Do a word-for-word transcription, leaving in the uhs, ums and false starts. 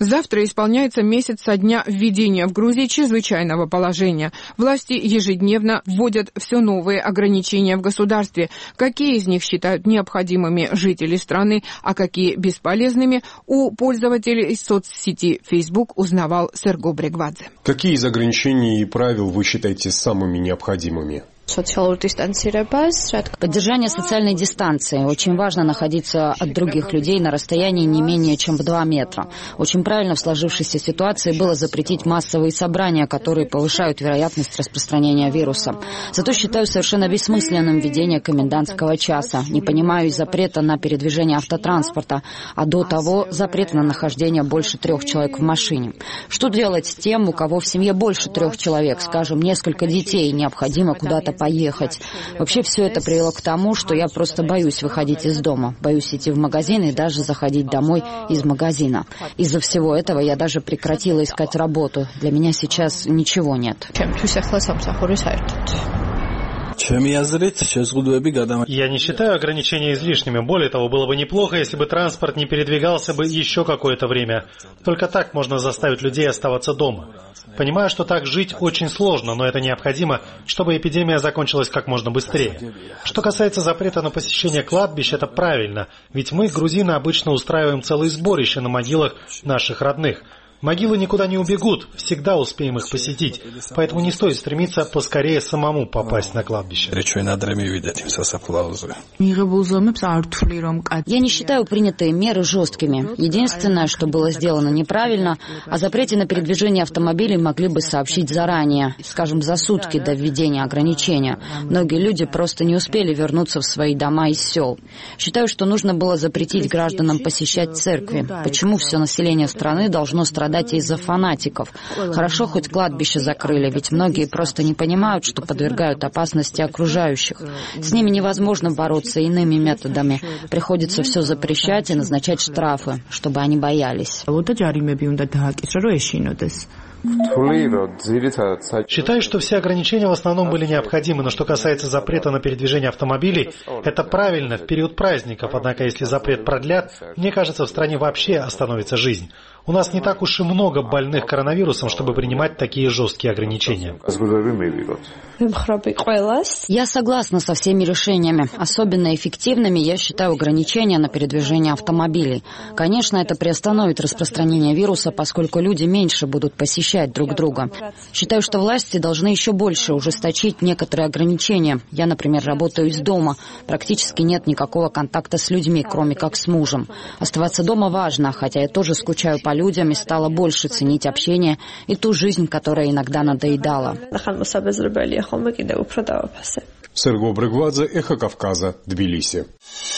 Завтра исполняется месяц со дня введения в Грузии чрезвычайного положения. Власти ежедневно вводят все новые ограничения в государстве. Какие из них считают необходимыми жители страны, а какие бесполезными, у пользователей соцсети Facebook узнавал Серго Брегвадзе. Какие из ограничений и правил вы считаете самыми необходимыми? Поддержание социальной дистанции. Очень важно находиться от других людей на расстоянии не менее чем в два метра. Очень правильно в сложившейся ситуации было запретить массовые собрания, которые повышают вероятность распространения вируса. Зато считаю совершенно бессмысленным введение комендантского часа. Не понимаю и запрета на передвижение автотранспорта, а до того запрет на нахождение больше трех человек в машине. Что делать с тем, у кого в семье больше трех человек, скажем, несколько детей, необходимо куда-то поехать. Вообще все это привело к тому, что я просто боюсь выходить из дома, боюсь идти в магазин и даже заходить домой из магазина. Из-за всего этого я даже прекратила искать работу. Для меня сейчас ничего нет. Я не считаю ограничения излишними. Более того, было бы неплохо, если бы транспорт не передвигался бы еще какое-то время. Только так можно заставить людей оставаться дома. Понимаю, что так жить очень сложно, но это необходимо, чтобы эпидемия закончилась как можно быстрее. Что касается запрета на посещение кладбищ, это правильно, ведь мы, грузины, обычно устраиваем целые сборища на могилах наших родных. Могилы никуда не убегут, всегда успеем их посетить, поэтому не стоит стремиться поскорее самому попасть на кладбище. Я не считаю принятые меры жесткими. Единственное, что было сделано неправильно, о запрете на передвижение автомобилей могли бы сообщить заранее, скажем, за сутки до введения ограничения. Многие люди просто не успели вернуться в свои дома из сел. Считаю, что нужно было запретить гражданам посещать церкви. Почему все население страны должно страдать из-за фанатиков? Хорошо, хоть кладбище закрыли, ведь многие просто не понимают, что подвергают опасности окружающих. С ними невозможно бороться иными методами. Приходится все запрещать и назначать штрафы, чтобы они боялись. Считаю, что все ограничения в основном были необходимы, но что касается запрета на передвижение автомобилей, это правильно в период праздников, однако если запрет продлят, мне кажется, в стране вообще остановится жизнь. У нас не так уж и много больных коронавирусом, чтобы принимать такие жесткие ограничения. Я согласна со всеми решениями. Особенно эффективными я считаю ограничения на передвижение автомобилей. Конечно, это приостановит распространение вируса, поскольку люди меньше будут посещать друг друга. Считаю, что власти должны еще больше ужесточить некоторые ограничения. Я, например, работаю из дома. Практически нет никакого контакта с людьми, кроме как с мужем. Оставаться дома важно, хотя я тоже скучаю по людям и стала больше ценить общение и ту жизнь, которая иногда надоедала. Серго Брегвадзе, Эхо Кавказа, Тбилиси.